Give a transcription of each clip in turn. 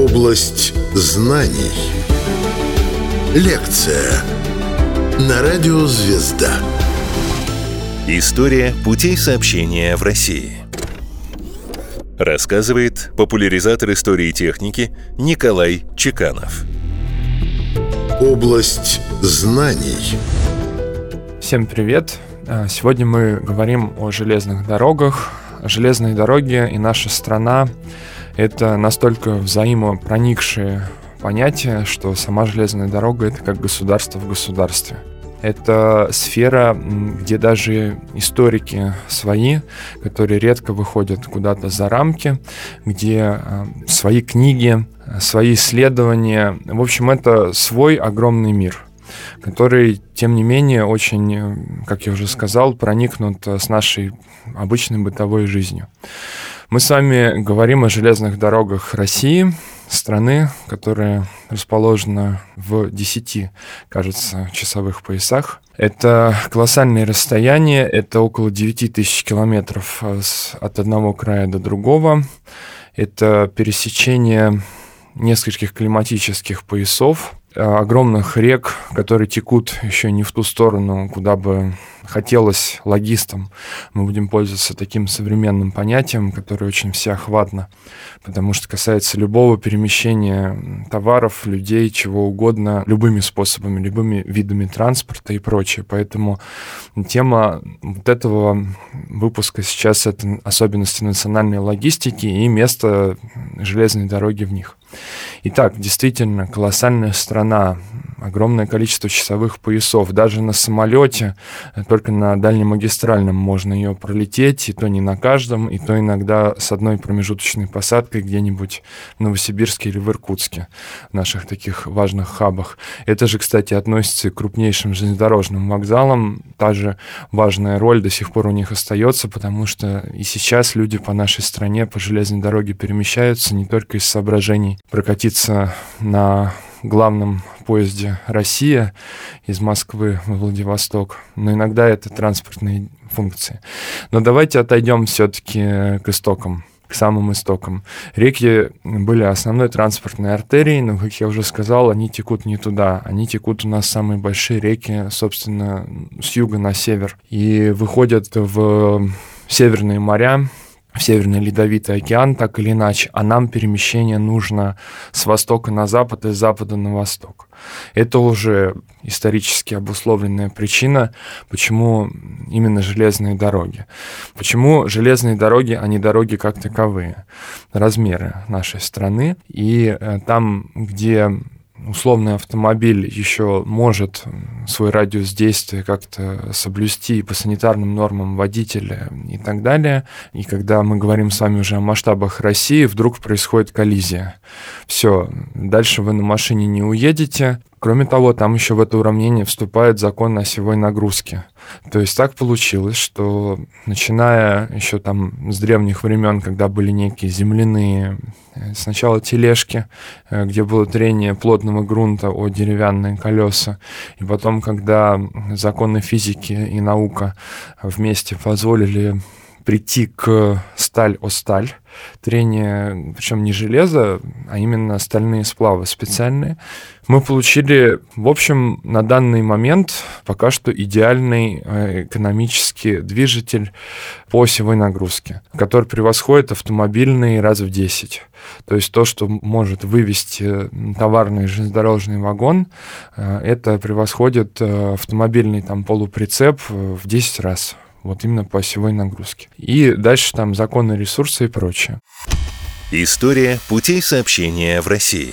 Область знаний. Лекция на радио «Звезда». История путей сообщения в России. Рассказывает популяризатор истории техники Николай Чеканов. Область знаний. Всем привет! Сегодня мы говорим о железных дорогах. Железные дороги и наша страна — это настолько взаимопроникшие понятия, что сама железная дорога — это как государство в государстве. Это сфера, где даже историки свои, которые редко выходят куда-то за рамки, где свои книги, свои исследования. В общем, это свой огромный мир, который, тем не менее, очень, как я уже сказал, проникнут с нашей обычной бытовой жизнью. Мы с вами говорим о железных дорогах России, страны, которая расположена в 10, кажется, часовых поясах. Это колоссальные расстояния, это около 9000 километров от одного края до другого. Это пересечение нескольких климатических поясов, огромных рек, которые текут еще не в ту сторону, куда бы хотелось логистам. Мы будем пользоваться таким современным понятием, которое очень всеохватно, потому что касается любого перемещения товаров, людей, чего угодно, любыми способами, любыми видами транспорта и прочее. Поэтому тема вот этого выпуска сейчас — это особенности национальной логистики и место железной дороги в них. Итак, действительно, колоссальная страна, огромное количество часовых поясов. Даже на самолете, только на дальнемагистральном можно ее пролететь, и то не на каждом, и то иногда с одной промежуточной посадкой где-нибудь в Новосибирске или в Иркутске, в наших таких важных хабах. Это же, кстати, относится и к крупнейшим железнодорожным вокзалам. Та же важная роль до сих пор у них остается, потому что и сейчас люди по нашей стране по железной дороге перемещаются не только из соображений прокатиться на главном поезде «Россия» из Москвы в Владивосток, но иногда это транспортные функции. Но давайте отойдем все-таки к истокам, к самым истокам. Реки были основной транспортной артерией, но, как я уже сказал, они текут не туда. Они текут у нас самые большие реки, собственно, с юга на север, и выходят в северные моря, в Северный Ледовитый океан, так или иначе, а нам перемещение нужно с востока на запад и с запада на восток. Это уже исторически обусловленная причина, почему именно железные дороги. Почему железные дороги, а не дороги как таковые. Размеры нашей страны. И там, где условный автомобиль еще может свой радиус действия как-то соблюсти по санитарным нормам водителя и так далее. И когда мы говорим с вами уже о масштабах России, вдруг происходит коллизия. Все, дальше вы на машине не уедете. Кроме того, там еще в это уравнение вступает закон осевой нагрузки. То есть так получилось, что начиная еще там с древних времен, когда были некие земляные, сначала тележки, где было трение плотного грунта о деревянные колеса, и потом, когда законы физики и наука вместе позволили прийти к сталь о сталь, трение, причем не железо, а именно стальные сплавы специальные, мы получили, в общем, на данный момент пока что идеальный экономический движитель по осевой нагрузке, который превосходит автомобильный раз в 10. То есть то, что может вывести товарный железнодорожный вагон, это превосходит автомобильный там полуприцеп в 10 раз. Вот именно по осевой нагрузке. И дальше там законы ресурса и прочее. История путей сообщения в России.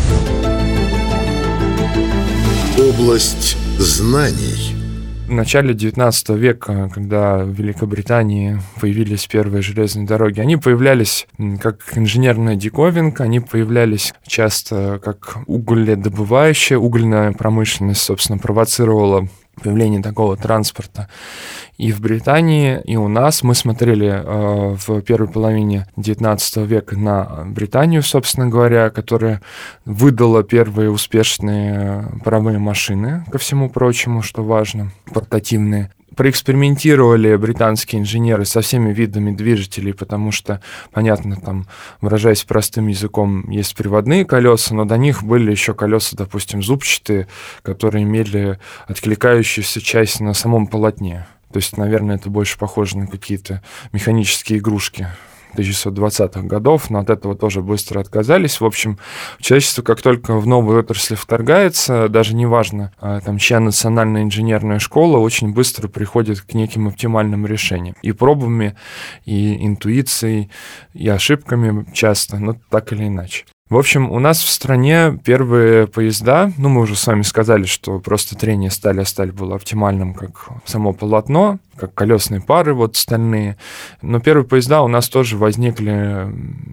Область знаний. В начале XIX века, когда в Великобритании появились первые железные дороги, они появлялись как инженерная диковинка, они появлялись часто как угледобывающая, угольная промышленность, собственно, провоцировала появление такого транспорта и в Британии, и у нас. Мы смотрели в первой половине XIX века на Британию, собственно говоря, которая выдала первые успешные паровые машины, ко всему прочему, что важно, портативные. проэкспериментировали британские инженеры со всеми видами движителей, потому что, понятно, там, выражаясь простым языком, есть приводные колеса, но до них были еще колеса, допустим, зубчатые, которые имели откликающуюся часть на самом полотне. То есть, наверное, это больше похоже на какие-то механические игрушки 1920-х годов, но от этого тоже быстро отказались. В общем, человечество, как только в новые отрасли вторгается, даже неважно, там, чья национальная инженерная школа, очень быстро приходит к неким оптимальным решениям. И пробами, и интуицией, и ошибками часто, но так или иначе. В общем, у нас в стране первые поезда, мы уже с вами сказали, что просто трение стали, а сталь была оптимальным, как само полотно, как колесные пары стальные. Но первые поезда у нас тоже возникли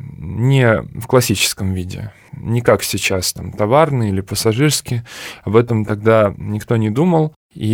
не в классическом виде, не как сейчас, там, товарные или пассажирские. Об этом тогда никто не думал.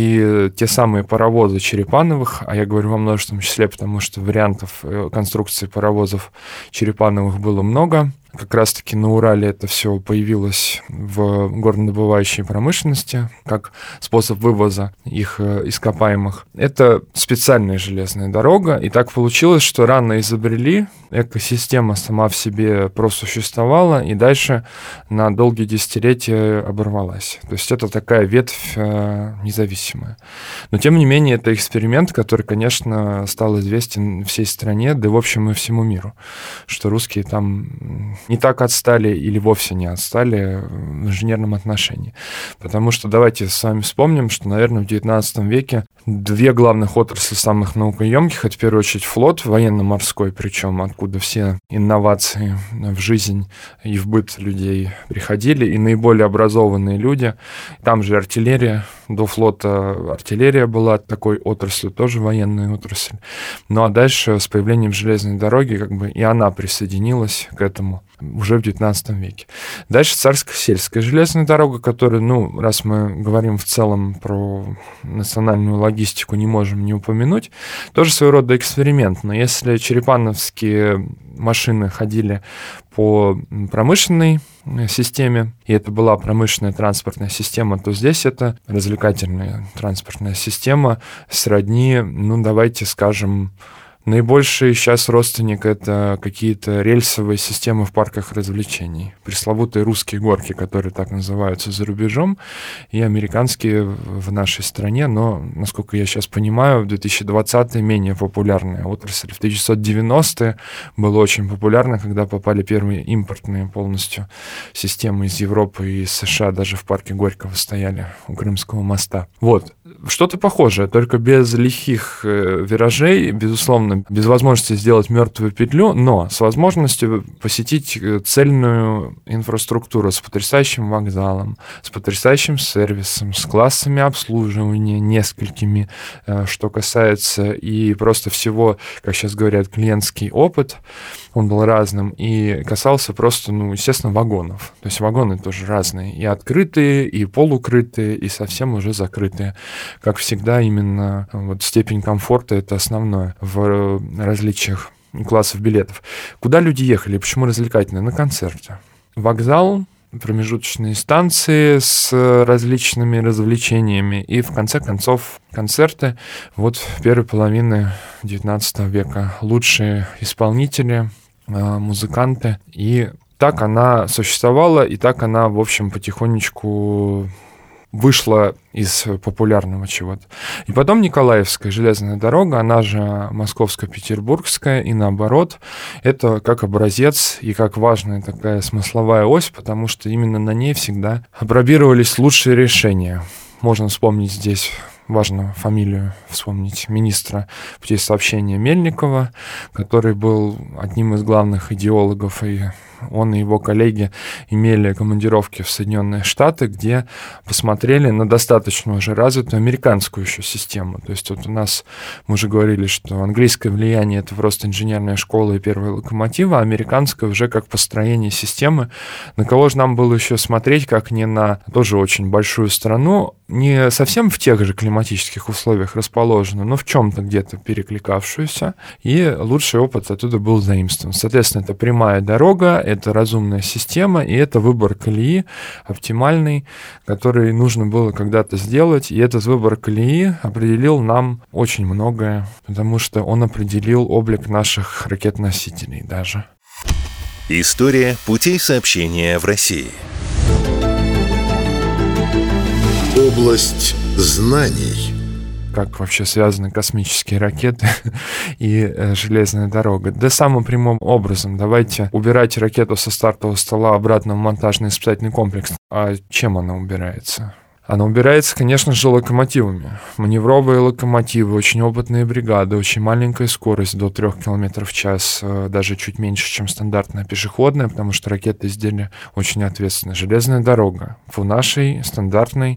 И те самые паровозы Черепановых, а я говорю во множественном числе, потому что вариантов конструкции паровозов Черепановых было много. Как раз-таки на Урале это все появилось в горнодобывающей промышленности как способ вывоза их ископаемых. Это специальная железная дорога, и так получилось, что рано изобрели, экосистема сама в себе просуществовала, и дальше на долгие десятилетия оборвалась. То есть это такая ветвь независимая. Но тем не менее это эксперимент, который, конечно, стал известен всей стране, да и в общем и всему миру, что русские там не так отстали или вовсе не отстали в инженерном отношении. Потому что давайте с вами вспомним, что, наверное, в XIX веке две главных отрасли самых наукоемких — это в первую очередь флот, военно-морской, причем откуда все инновации в жизнь и в быт людей приходили, и наиболее образованные люди. Там же артиллерия, до флота артиллерия была такой отраслью, тоже военная отрасль. Ну а дальше с появлением железной дороги и она присоединилась к этому уже в XIX веке. Дальше царско-сельская железная дорога, которая, раз мы говорим в целом про национальную логистику, не можем не упомянуть, тоже своего рода эксперимент. Но если черепановские машины ходили по промышленной системе, и это была промышленная транспортная система, то здесь это развлекательная транспортная система сродни, давайте скажем, наибольший сейчас родственник — это какие-то рельсовые системы в парках развлечений. Пресловутые русские горки, которые так называются за рубежом, и американские в нашей стране, но, насколько я сейчас понимаю, в 2020-е менее популярная отрасль. В 1990-е было очень популярно, когда попали первые импортные полностью системы из Европы и из США, даже в парке Горького стояли у Крымского моста. Что-то похожее, только без лихих виражей, безусловно, без возможности сделать мертвую петлю, но с возможностью посетить цельную инфраструктуру с потрясающим вокзалом, с потрясающим сервисом, с классами обслуживания несколькими, что касается и просто всего, как сейчас говорят, клиентский опыт, он был разным и касался просто, естественно, вагонов. То есть вагоны тоже разные, и открытые, и полукрытые, и совсем уже закрытые. Как всегда, именно степень комфорта — это основное в различиях классов билетов. Куда люди ехали? Почему развлекательно? На концерты. Вокзал, промежуточные станции с различными развлечениями и, в конце концов, концерты. В первой половине XIX века лучшие исполнители, музыканты. И так она существовала, и так она, в общем, потихонечку вышла из популярного чего-то. И потом Николаевская железная дорога, она же Московско-Петербургская, и наоборот, это как образец и как важная такая смысловая ось, потому что именно на ней всегда апробировались лучшие решения. Можно вспомнить здесь, важно фамилию вспомнить, министра путей сообщения Мельникова, который был одним из главных идеологов, и он и его коллеги имели командировки в Соединенные Штаты, где посмотрели на достаточно уже развитую американскую еще систему. То есть у нас, мы уже говорили, что английское влияние — это просто инженерная школа и первые локомотивы, а американское уже как построение системы. На кого же нам было еще смотреть, как не на тоже очень большую страну, не совсем в тех же климатических условиях расположенную, но в чем-то где-то перекликавшуюся, и лучший опыт оттуда был заимствован. Соответственно, это прямая дорога, это разумная система, и это выбор колеи оптимальный, который нужно было когда-то сделать. И этот выбор колеи определил нам очень многое, потому что он определил облик наших ракет-носителей даже. История путей сообщения в России. Область знаний. Как вообще связаны космические ракеты и железная дорога? Да самым прямым образом. Давайте убирать ракету со стартового стола обратно в монтажный испытательный комплекс. А чем она убирается? Она убирается, конечно же, локомотивами. Маневровые локомотивы, очень опытные бригады, очень маленькая скорость до 3 км в час, даже чуть меньше, чем стандартная пешеходная, потому что ракеты изделия очень ответственны. Железная дорога в нашей стандартной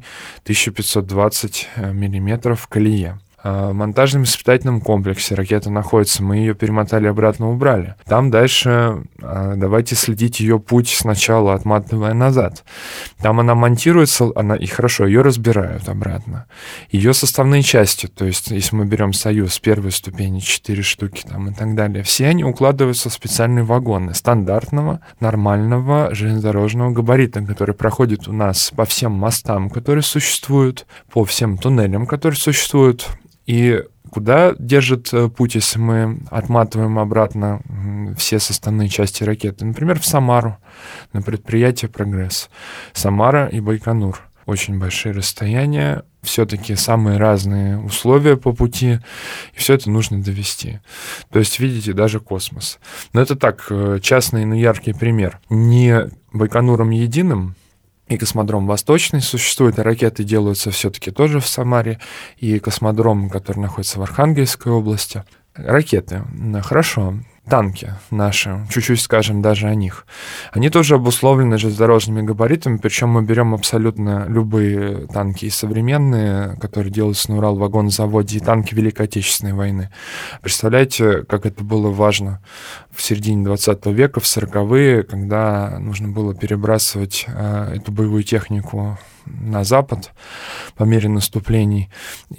1520 мм колее. В монтажном испытательном комплексе ракета находится, мы ее перемотали обратно, убрали. Там дальше давайте следить ее путь сначала, отматывая назад. Там она монтируется, и хорошо, ее разбирают обратно. Ее составные части, то есть если мы берем «Союз» первой ступени, 4 штуки там и так далее, все они укладываются в специальные вагоны стандартного, нормального железнодорожного габарита, который проходит у нас по всем мостам, которые существуют, по всем туннелям, которые существуют. И куда держит путь, если мы отматываем обратно все составные части ракеты? Например, в Самару, на предприятие «Прогресс». Самара и Байконур. Очень большие расстояния, все-таки самые разные условия по пути, и все это нужно довести. То есть, видите, даже космос. Но это так, частный, но яркий пример. Не Байконуром единым, и космодром Восточный существует, и ракеты делаются все-таки тоже в Самаре, и космодром, который находится в Архангельской области. Ракеты, хорошо. Танки наши, чуть-чуть скажем даже о них. Они тоже обусловлены железнодорожными габаритами, причем мы берем абсолютно любые танки и современные, которые делаются на Уралвагонзаводе, и танки Великой Отечественной войны. Представляете, как это было важно в середине 20 века, в 40-е, когда нужно было перебрасывать эту боевую технику на запад по мере наступлений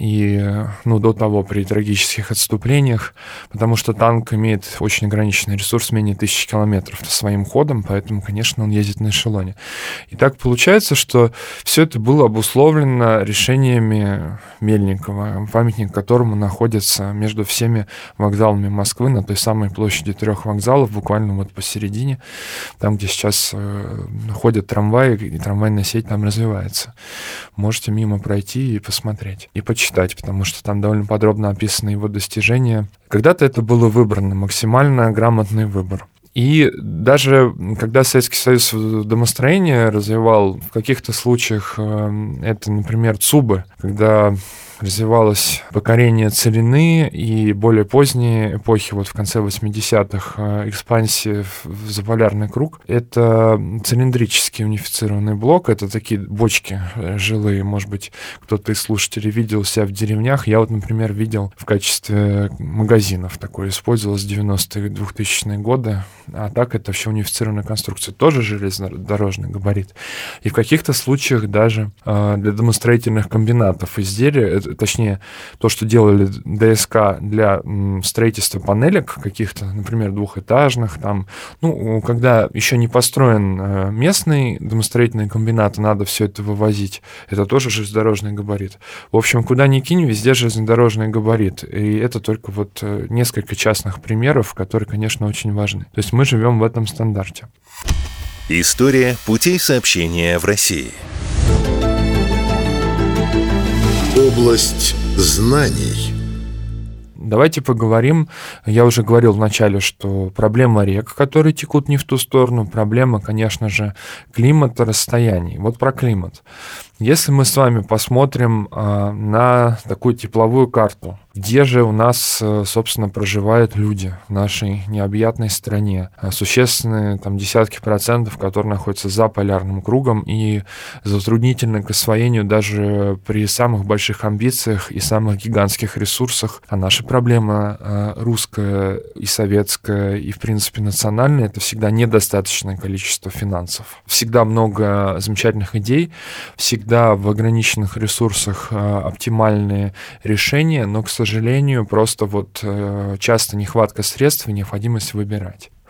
и до того при трагических отступлениях, потому что танк имеет очень ограниченный ресурс, менее 1000 километров своим ходом, поэтому, конечно, он ездит на эшелоне. И так получается, что все это было обусловлено решениями Мельникова, памятник которому находится между всеми вокзалами Москвы на той самой площади 3 вокзалов, буквально вот посередине, там, где сейчас ходят трамваи, и трамвайная сеть там развивается. Можете мимо пройти и посмотреть, и почитать, потому что там довольно подробно описаны его достижения. Когда-то это было выбрано, максимально грамотный выбор. И даже когда Советский Союз домостроение развивал, в каких-то случаях это, например, ЦУБы, когда развивалось покорение целины и более поздние эпохи, вот в конце 80-х, экспансии в заполярный круг. Это цилиндрический унифицированный блок, это такие бочки жилые, может быть, кто-то из слушателей видел себя в деревнях. Я вот, например, видел в качестве магазинов такое, использовалось в 90-е, 2000-е годы, а так это все унифицированная конструкция, тоже железнодорожный габарит. И в каких-то случаях даже для домостроительных комбинатов изделия, точнее, то, что делали ДСК для строительства панелек каких-то, например, двухэтажных, там, когда еще не построен местный домостроительный комбинат, надо все это вывозить, это тоже железнодорожный габарит. В общем, куда ни кинь, везде железнодорожный габарит. И это только вот несколько частных примеров, которые, конечно, очень важны. То есть мы живем в этом стандарте. История путей сообщения в России. Область знаний. Давайте поговорим, я уже говорил в начале, что проблема рек, которые текут не в ту сторону, проблема, конечно же, климата, расстояний. Вот про климат. Если мы с вами посмотрим на такую тепловую карту, где же у нас, собственно, проживают люди в нашей необъятной стране, существенные там десятки процентов, которые находятся за полярным кругом и затруднительны к освоению даже при самых больших амбициях и самых гигантских ресурсах. А наша проблема русская и советская, и, в принципе, национальная, это всегда недостаточное количество финансов. Всегда много замечательных идей, всегда в ограниченных ресурсах оптимальные решения, но, к сожалению, просто вот часто нехватка средств и необходимость выбирать.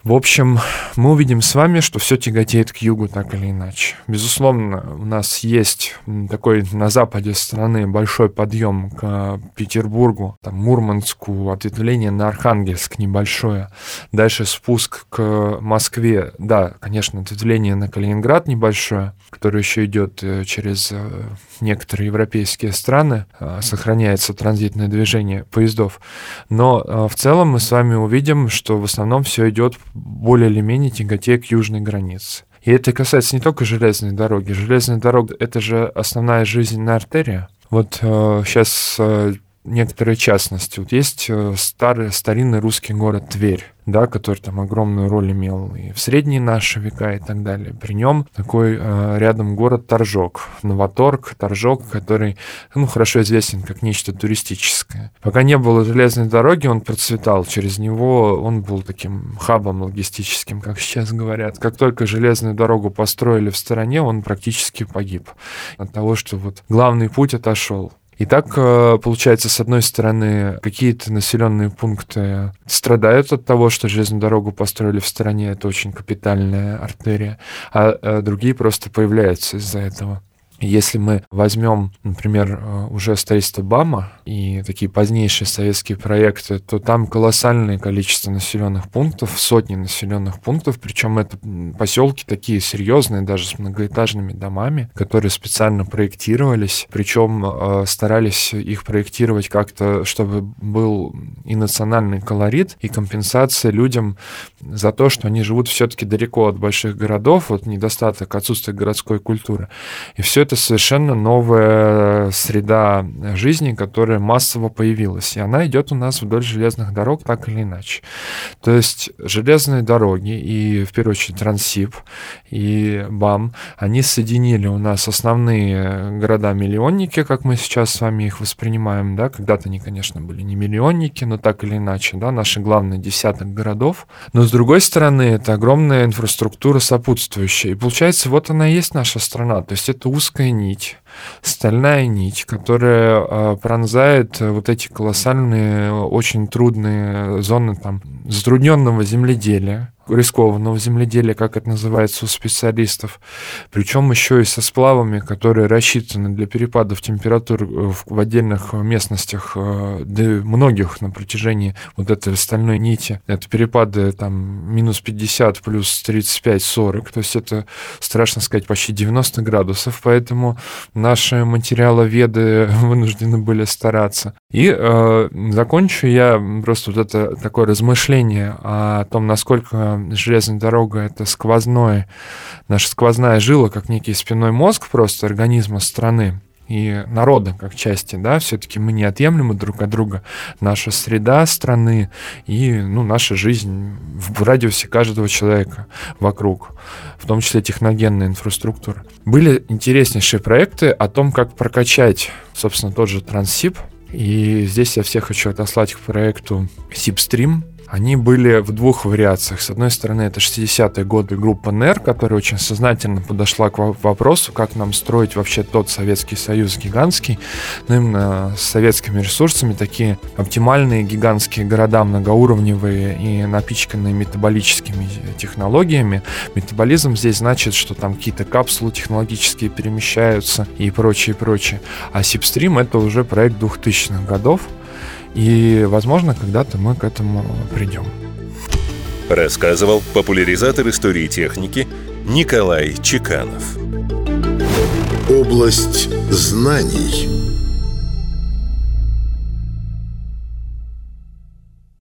В общем, мы увидим с вами, что все тяготеет к югу так или иначе. Безусловно, у нас есть такой на западе страны большой подъем к Петербургу, там, Мурманску, ответвление на Архангельск небольшое. Дальше спуск к Москве. Да, конечно, ответвление на Калининград небольшое, которое еще идет через некоторые европейские страны, сохраняется транзитное движение поездов. Но в целом мы с вами увидим, что в основном все идет более или менее тяготея к южной границе. И это касается не только железной дороги. Железная дорога — это же основная жизненная артерия. Вот сейчас некоторые частности. Вот есть старинный русский город Тверь, да, который там огромную роль имел и в средние наши века и так далее. При нем такой рядом город Торжок, Новоторг, Торжок, который, хорошо известен как нечто туристическое. Пока не было железной дороги, он процветал. Через него он был таким хабом логистическим, как сейчас говорят. Как только железную дорогу построили в стороне, он практически погиб от того, что вот главный путь отошел. И так, получается, с одной стороны, какие-то населенные пункты страдают от того, что железную дорогу построили в стороне, это очень капитальная артерия, а другие просто появляются из-за этого. Если мы возьмем, например, уже строительство БАМа и такие позднейшие советские проекты, то там колоссальное количество населенных пунктов, сотни населенных пунктов, причем это поселки такие серьезные, даже с многоэтажными домами, которые специально проектировались, причем старались их проектировать как-то, чтобы был и национальный колорит, и компенсация людям за то, что они живут все-таки далеко от больших городов, вот недостаток, отсутствие городской культуры. И все это совершенно новая среда жизни, которая массово появилась. И она идет у нас вдоль железных дорог так или иначе. То есть железные дороги и, в первую очередь, Транссиб и БАМ, они соединили у нас основные города-миллионники, как мы сейчас с вами их воспринимаем. Да? Когда-то они, конечно, были не миллионники, но так или иначе, да, наши главные десяток городов. Но, с другой стороны, это огромная инфраструктура сопутствующая. И получается, вот она и есть наша страна. То есть это узкая нить, стальная нить, которая пронзает вот эти колоссальные, очень трудные зоны там затрудненного земледелия, рискованного земледелия, как это называется у специалистов, причем еще и со сплавами, которые рассчитаны для перепадов температур в отдельных местностях, да и многих на протяжении вот этой стальной нити. Это перепады там минус 50 плюс 35-40, то есть это, страшно сказать, почти 90 градусов, поэтому наши материаловеды вынуждены были стараться. И закончу я просто вот это такое размышление о том, насколько железная дорога — это наша сквозная жила, как некий спинной мозг просто организма страны и народа как части, да, все-таки мы неотъемлемы друг от друга. Наша среда страны и, наша жизнь в радиусе каждого человека вокруг, в том числе техногенная инфраструктура. Были интереснейшие проекты о том, как прокачать, собственно, тот же Транссиб. И здесь я всех хочу отослать к проекту Сибстрим. Они были в двух вариациях. С одной стороны, это 60-е годы группа НЭР, которая очень сознательно подошла к вопросу, как нам строить вообще тот Советский Союз гигантский, именно с советскими ресурсами, такие оптимальные гигантские города, многоуровневые и напичканные метаболическими технологиями. Метаболизм здесь значит, что там какие-то капсулы технологические перемещаются и прочее, прочее. А Сибстрим — это уже проект 2000-х годов. И, возможно, когда-то мы к этому придем. Рассказывал популяризатор истории техники Николай Чеканов. Область знаний.